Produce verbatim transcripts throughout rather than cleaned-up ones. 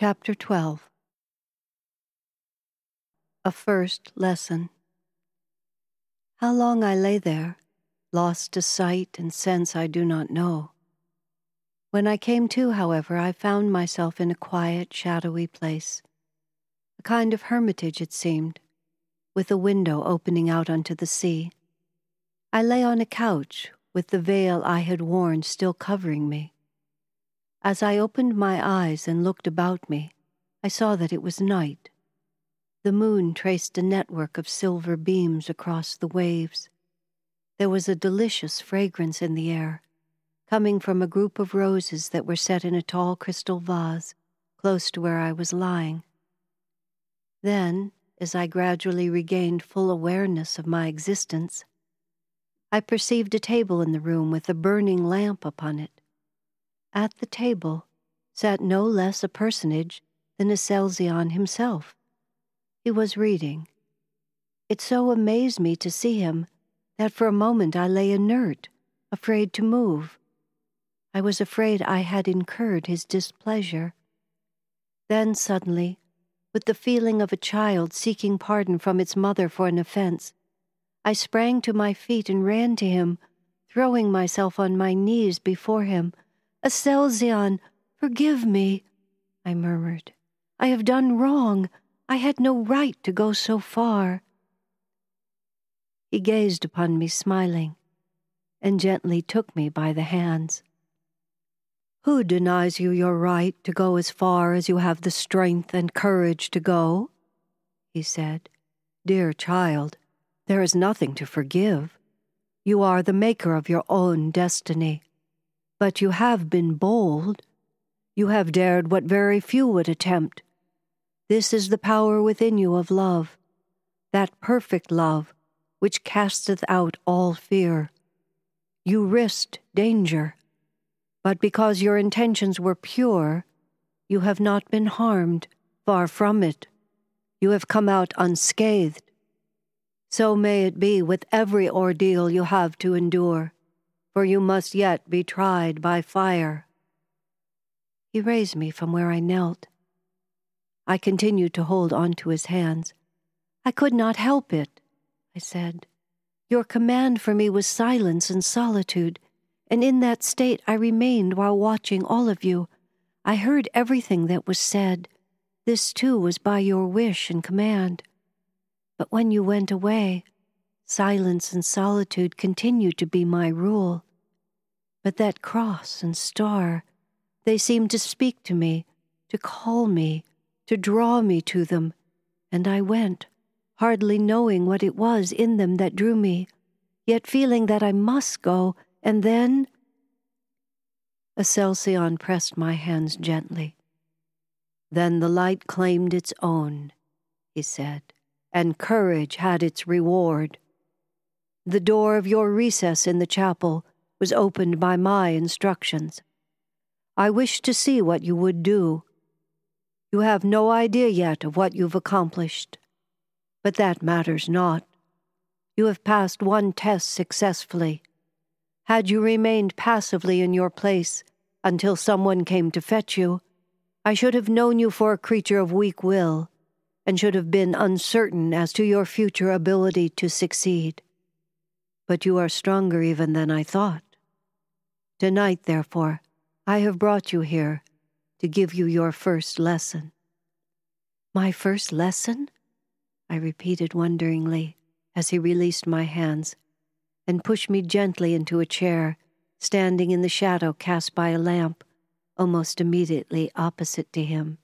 Chapter twelve. A First Lesson. How long I lay there, lost to sight and sense I do not know. When I came to, however, I found myself in a quiet, shadowy place, a kind of hermitage it seemed, with a window opening out onto the sea. I lay on a couch, with the veil I had worn still covering me. As I opened my eyes and looked about me, I saw that it was night. The moon traced a network of silver beams across the waves. There was a delicious fragrance in the air, coming from a group of roses that were set in a tall crystal vase close to where I was lying. Then, as I gradually regained full awareness of my existence, I perceived a table in the room with a burning lamp upon it. At the table sat no less a personage than Aselzion himself. He was reading. It so amazed me to see him that for a moment I lay inert, afraid to move. I was afraid I had incurred his displeasure. Then suddenly, with the feeling of a child seeking pardon from its mother for an offense, I sprang to my feet and ran to him, throwing myself on my knees before him. "Aselzion, forgive me," I murmured. "I have done wrong. I had no right to go so far." He gazed upon me smiling, and gently took me by the hands. "Who denies you your right to go as far as you have the strength and courage to go?" he said. "Dear child, there is nothing to forgive. You are the maker of your own destiny. But you have been bold. You have dared what very few would attempt. This is the power within you of love, that perfect love which casteth out all fear. You risked danger, but because your intentions were pure, you have not been harmed, far from it. You have come out unscathed. So may it be with every ordeal you have to endure, for you must yet be tried by fire." He raised me from where I knelt. I continued to hold on to his hands. "I could not help it," I said. "Your command for me was silence and solitude, and in that state I remained while watching all of you. I heard everything that was said. This, too, was by your wish and command. But when you went away, silence and solitude continued to be my rule. But that cross and star, they seemed to speak to me, to call me, to draw me to them, and I went, hardly knowing what it was in them that drew me, yet feeling that I must go, and then—" Aselzion pressed my hands gently. "Then the light claimed its own," he said, "and courage had its reward. The door of your recess in the chapel was opened by my instructions. I wished to see what you would do. You have no idea yet of what you've accomplished, but that matters not. You have passed one test successfully. Had you remained passively in your place until someone came to fetch you, I should have known you for a creature of weak will, and should have been uncertain as to your future ability to succeed. But you are stronger even than I thought. Tonight, therefore, I have brought you here to give you your first lesson." "My first lesson?" I repeated wonderingly as he released my hands and pushed me gently into a chair, standing in the shadow cast by a lamp almost immediately opposite to him.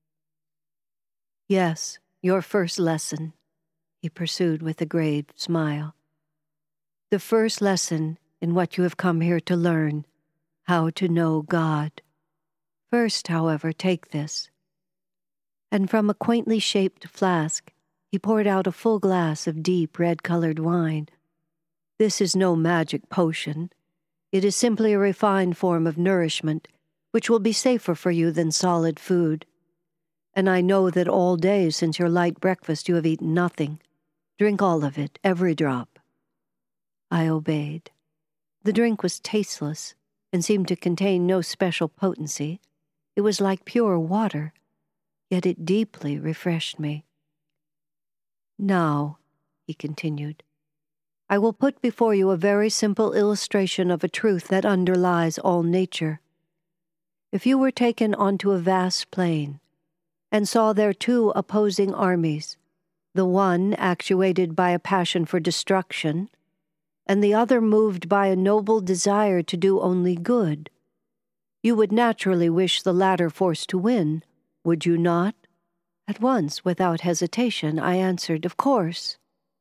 "Yes, your first lesson," he pursued with a grave smile. "The first lesson in what you have come here to learn, how to know God. First, however, take this." And from a quaintly shaped flask, he poured out a full glass of deep red-colored wine. "This is no magic potion. It is simply a refined form of nourishment, which will be safer for you than solid food. And I know that all day since your light breakfast you have eaten nothing. Drink all of it, every drop." I obeyed. The drink was tasteless and seemed to contain no special potency. It was like pure water, yet it deeply refreshed me. Now, he continued, I will put before you a very simple illustration of a truth that underlies all nature. If you were taken onto a vast plain and saw there two opposing armies, the one actuated by a passion for destruction, and the other moved by a noble desire to do only good, you would naturally wish the latter force to win, would you not? At once, without hesitation, I answered, of course.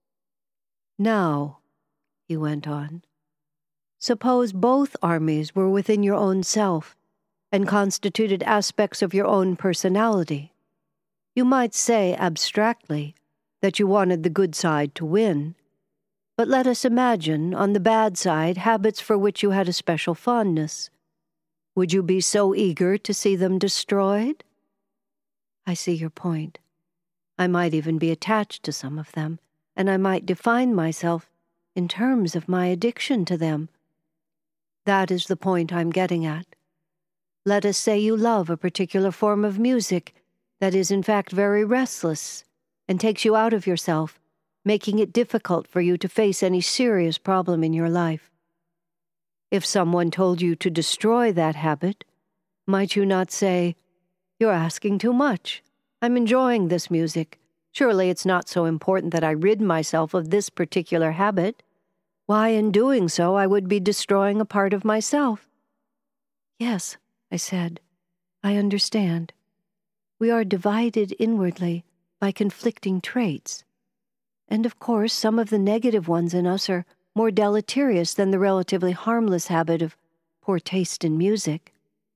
Now, he went on, suppose both armies were within your own self and constituted aspects of your own personality. You might say, abstractly, that you wanted the good side to win, but let us imagine, on the bad side, habits for which you had a special fondness. Would you be so eager to see them destroyed? I see your point. I might even be attached to some of them, and I might define myself in terms of my addiction to them. That is the point I'm getting at. Let us say you love a particular form of music that is in fact very restless and takes you out of yourself, making it difficult for you to face any serious problem in your life. If someone told you to destroy that habit, might you not say, "You're asking too much. I'm enjoying this music. Surely it's not so important that I rid myself of this particular habit. Why, in doing so, I would be destroying a part of myself." Yes, I said, I understand. We are divided inwardly by conflicting traits. And of course, some of the negative ones in us are more deleterious than the relatively harmless habit of poor taste in music.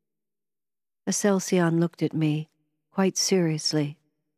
Aselcion looked at me, quite seriously.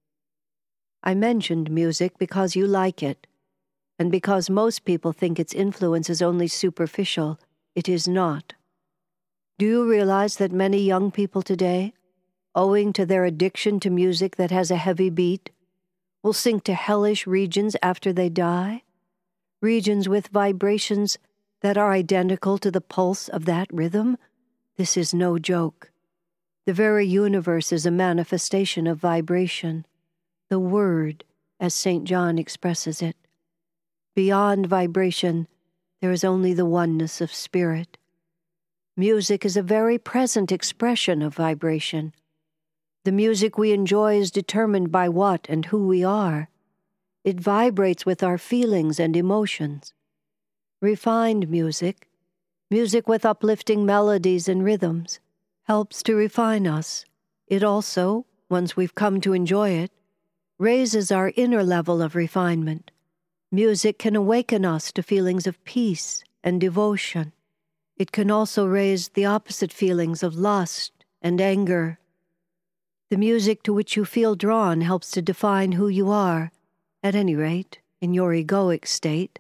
I mentioned music because you like it, and because most people think its influence is only superficial. It is not. Do you realize that many young people today, owing to their addiction to music that has a heavy beat, will sink to hellish regions after they die? Regions with vibrations that are identical to the pulse of that rhythm? This is no joke. The very universe is a manifestation of vibration, the Word, as Saint John expresses it. Beyond vibration, there is only the oneness of spirit. Music is a very present expression of vibration. The music we enjoy is determined by what and who we are. It vibrates with our feelings and emotions. Refined music, music with uplifting melodies and rhythms, helps to refine us. It also, once we've come to enjoy it, raises our inner level of refinement. Music can awaken us to feelings of peace and devotion. It can also raise the opposite feelings of lust and anger. The music to which you feel drawn helps to define who you are, at any rate, in your egoic state.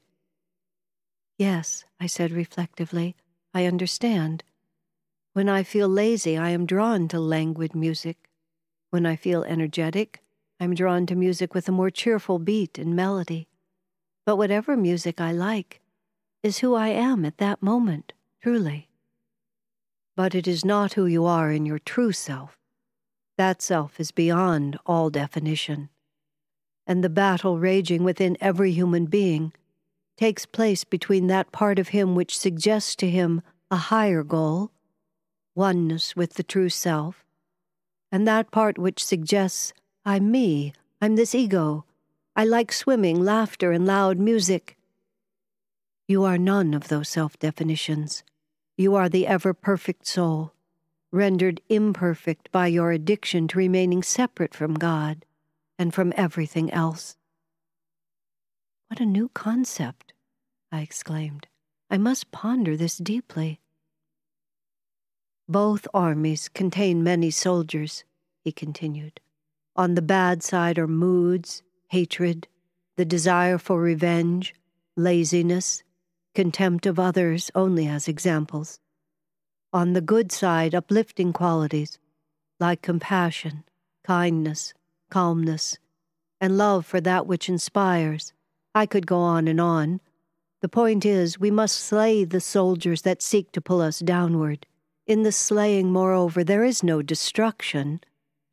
Yes, I said reflectively, I understand. When I feel lazy, I am drawn to languid music. When I feel energetic, I am drawn to music with a more cheerful beat and melody. But whatever music I like is who I am at that moment, truly. But it is not who you are in your true self. That self is beyond all definition. And the battle raging within every human being takes place between that part of him which suggests to him a higher goal, oneness with the true self, and that part which suggests, I'm me, I'm this ego, I like swimming, laughter, and loud music. You are none of those self-definitions. You are the ever-perfect soul, rendered imperfect by your addiction to remaining separate from God and from everything else. What a new concept, I exclaimed. I must ponder this deeply. Both armies contain many soldiers, he continued. On the bad side are moods, hatred, the desire for revenge, laziness, contempt of others only as examples. On the good side, uplifting qualities, like compassion, kindness, calmness, and love for that which inspires. I could go on and on. The point is, we must slay the soldiers that seek to pull us downward. In the slaying, moreover, there is no destruction.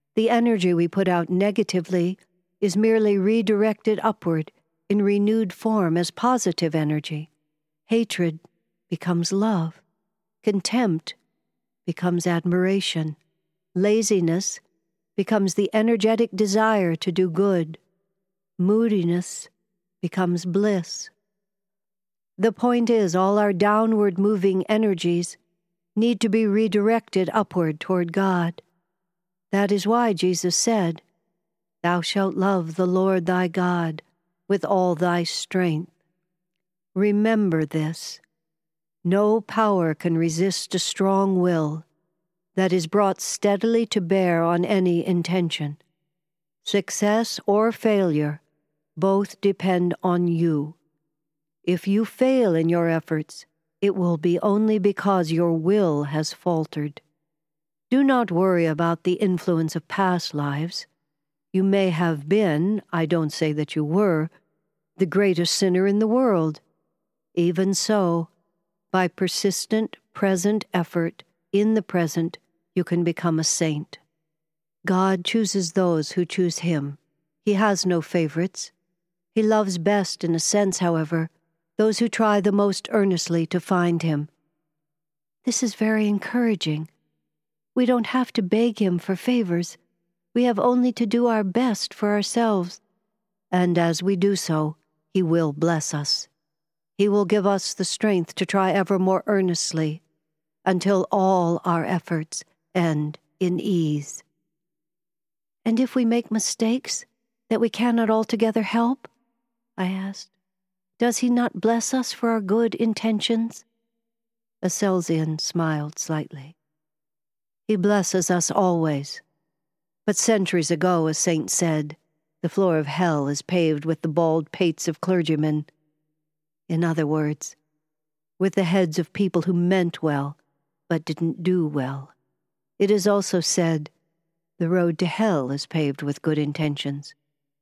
The energy we put out negatively is merely redirected upward in renewed form as positive energy. Hatred becomes love. Contempt becomes admiration. Laziness becomes the energetic desire to do good. Moodiness becomes bliss. The point is, all our downward moving energies need to be redirected upward toward God. That is why Jesus said, "Thou shalt love the Lord thy God with all thy strength." Remember this. No power can resist a strong will that is brought steadily to bear on any intention. Success or failure both depend on you. If you fail in your efforts, it will be only because your will has faltered. Do not worry about the influence of past lives. You may have been, I don't say that you were, the greatest sinner in the world. Even so, by persistent present effort in the present, you can become a saint. God chooses those who choose Him. He has no favorites. He loves best, in a sense, however, those who try the most earnestly to find Him. This is very encouraging. We don't have to beg Him for favors. We have only to do our best for ourselves. And as we do so, He will bless us. He will give us the strength to try ever more earnestly until all our efforts end in ease. And if we make mistakes that we cannot altogether help? I asked. Does He not bless us for our good intentions? Aselzion smiled slightly. He blesses us always. But centuries ago, a saint said, the floor of hell is paved with the bald pates of clergymen. In other words, with the heads of people who meant well, but didn't do well. It is also said, the road to hell is paved with good intentions.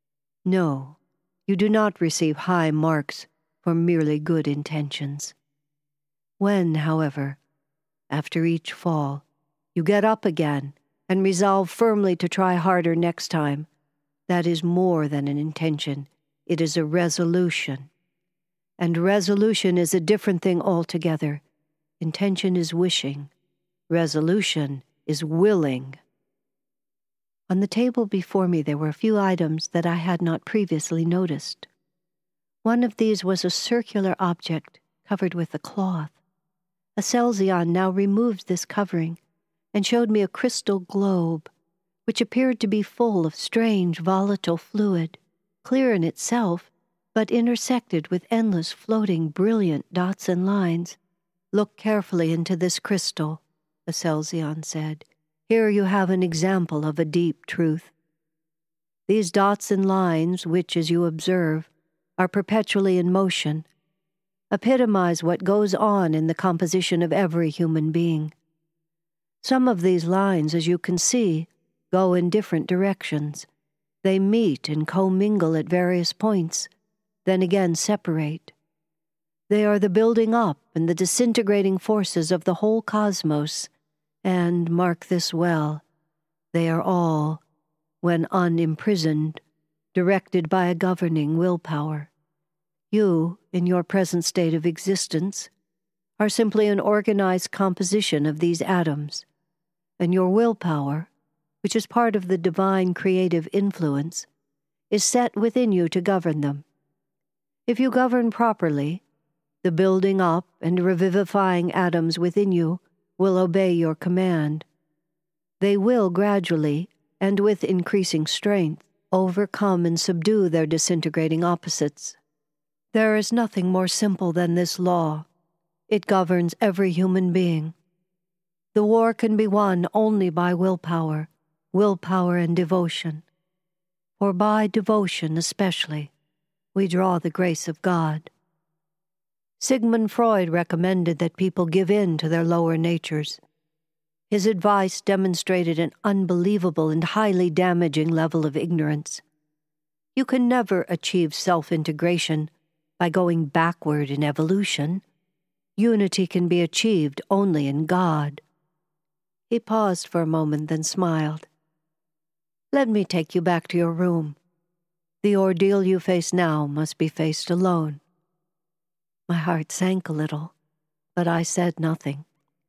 No, you do not receive high marks for merely good intentions. When, however, after each fall, you get up again and resolve firmly to try harder next time, that is more than an intention. It is a resolution. And resolution is a different thing altogether. Intention is wishing. Resolution is willing. On the table before me there were a few items that I had not previously noticed. One of these was a circular object covered with a cloth. Aselzion now removed this covering and showed me a crystal globe, which appeared to be full of strange volatile fluid, clear in itself, but intersected with endless floating brilliant dots and lines. Look carefully into this crystal, Aselzion said. Here you have an example of a deep truth. These dots and lines, which, as you observe, are perpetually in motion, epitomize what goes on in the composition of every human being. Some of these lines, as you can see, go in different directions. They meet and commingle at various points, then again separate. They are the building up and the disintegrating forces of the whole cosmos, and, mark this well, they are all, when unimprisoned, directed by a governing willpower. You, in your present state of existence, are simply an organized composition of these atoms, and your willpower, which is part of the divine creative influence, is set within you to govern them. If you govern properly, the building up and revivifying atoms within you will obey your command. They will gradually, and with increasing strength, overcome and subdue their disintegrating opposites. There is nothing more simple than this law. It governs every human being. The war can be won only by willpower, willpower and devotion. For by devotion especially, we draw the grace of God. Sigmund Freud recommended that people give in to their lower natures. His advice demonstrated an unbelievable and highly damaging level of ignorance. You can never achieve self-integration by going backward in evolution. Unity can be achieved only in God. He paused for a moment, then smiled. Let me take you back to your room. The ordeal you face now must be faced alone." My heart sank a little, but I said nothing.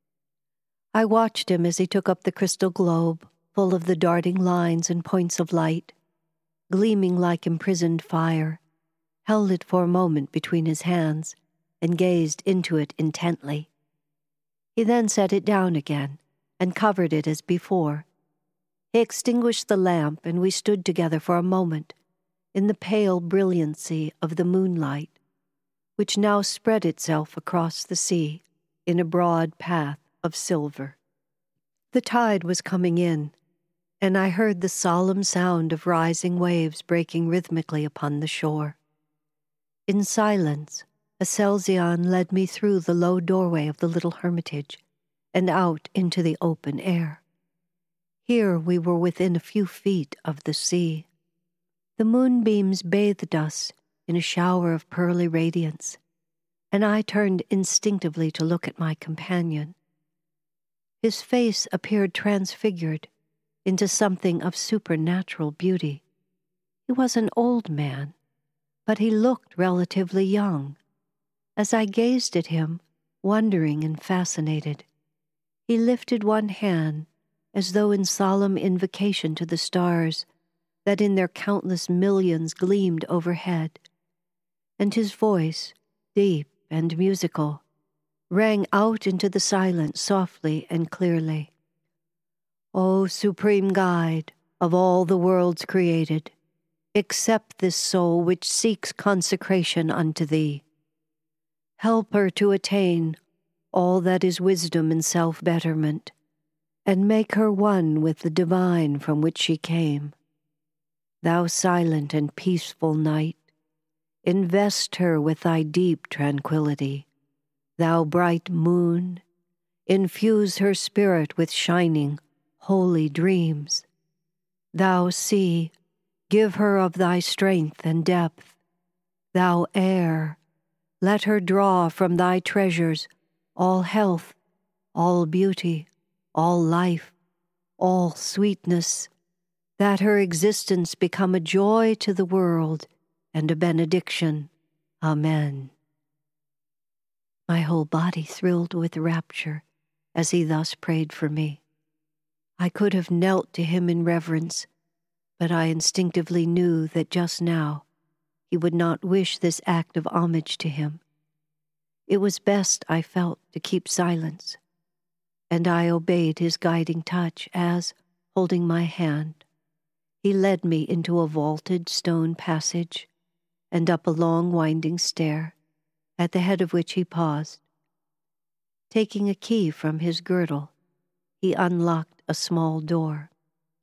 I watched him as he took up the crystal globe, full of the darting lines and points of light, gleaming like imprisoned fire, held it for a moment between his hands, and gazed into it intently. He then set it down again, and covered it as before. He extinguished the lamp, and we stood together for a moment, in the pale brilliancy of the moonlight, which now spread itself across the sea in a broad path of silver. The tide was coming in, and I heard the solemn sound of rising waves breaking rhythmically upon the shore. In silence, Aselzion led me through the low doorway of the little hermitage and out into the open air. Here we were within a few feet of the sea. The moonbeams bathed us in a shower of pearly radiance, and I turned instinctively to look at my companion. His face appeared transfigured into something of supernatural beauty. He was an old man, but he looked relatively young. As I gazed at him, wondering and fascinated, he lifted one hand as though in solemn invocation to the stars that in their countless millions gleamed overhead, and his voice, deep and musical, rang out into the silence softly and clearly. "O supreme guide of all the worlds created, accept this soul which seeks consecration unto thee. Help her to attain all that is wisdom and self-betterment, and make her one with the divine from which she came. Thou silent and peaceful night, invest her with thy deep tranquility. Thou bright moon, infuse her spirit with shining, holy dreams. Thou sea, give her of thy strength and depth. Thou air, let her draw from thy treasures all health, all beauty, all life, all sweetness, that her existence become a joy to the world and a benediction. Amen." My whole body thrilled with rapture as he thus prayed for me. I could have knelt to him in reverence, but I instinctively knew that just now he would not wish this act of homage to him. It was best, I felt, to keep silence, and I obeyed his guiding touch as, holding my hand, he led me into a vaulted stone passage and up a long winding stair, at the head of which he paused. Taking a key from his girdle, he unlocked a small door.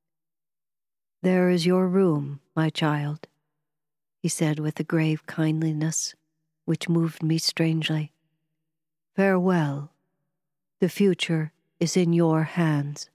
"There is your room, my child," he said with a grave kindliness which moved me strangely. "Farewell. The future is in your hands."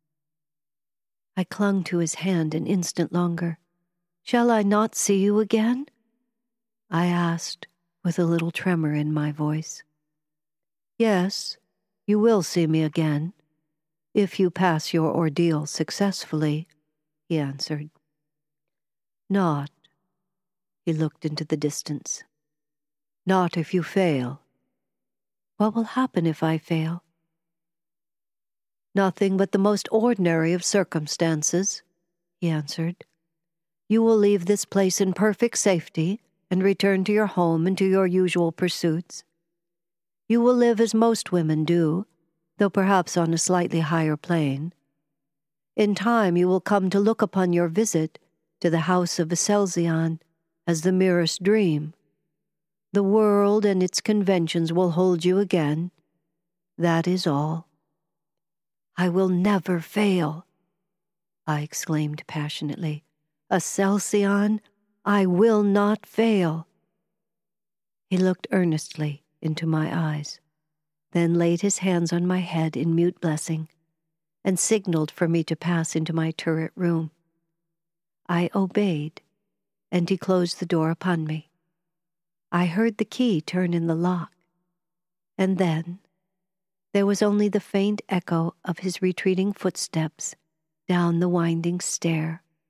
I clung to his hand an instant longer. "Shall I not see you again?" I asked, with a little tremor in my voice. "Yes, you will see me again, if you pass your ordeal successfully," he answered. "Not," he looked into the distance, "not if you fail." "What will happen if I fail?" "Nothing but the most ordinary of circumstances," he answered. "You will leave this place in perfect safety and return to your home and to your usual pursuits. You will live as most women do, though perhaps on a slightly higher plane. In time you will come to look upon your visit to the house of Aselzion as the merest dream. The world and its conventions will hold you again. That is all." "I will never fail," I exclaimed passionately. "Aselzion, I will not fail." He looked earnestly into my eyes, then laid his hands on my head in mute blessing, and signaled for me to pass into my turret room. I obeyed, and he closed the door upon me. I heard the key turn in the lock, and then there was only the faint echo of his retreating footsteps down the winding stair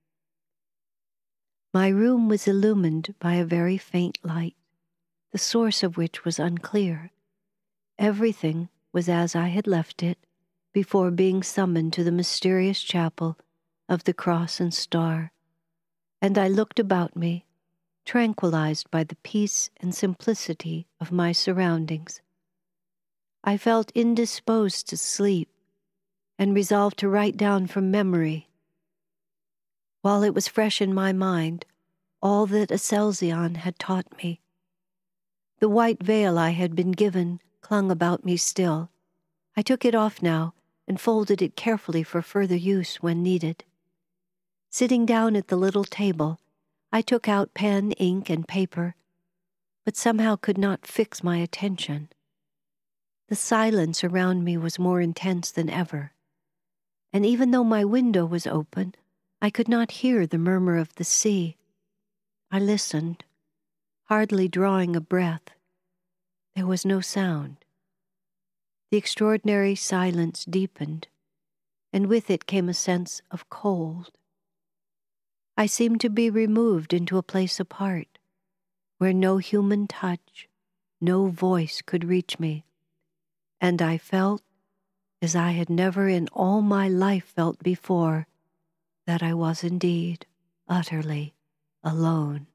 My room was illumined by a very faint light, the source of which was unclear. Everything was as I had left it before being summoned to the mysterious chapel of the Cross and Star, and I looked about me, tranquilized by the peace and simplicity of my surroundings. I felt indisposed to sleep and resolved to write down from memory, while it was fresh in my mind, all that Aselzion had taught me. The white veil I had been given clung about me still. I took it off now and folded it carefully for further use when needed. Sitting down at the little table, I took out pen, ink, and paper, but somehow could not fix my attention. The silence around me was more intense than ever, and even though my window was open, I could not hear the murmur of the sea. I listened, hardly drawing a breath. There was no sound. The extraordinary silence deepened, and with it came a sense of cold. I seemed to be removed into a place apart, where no human touch, no voice could reach me, and I felt, as I had never in all my life felt before, that I was indeed utterly alone.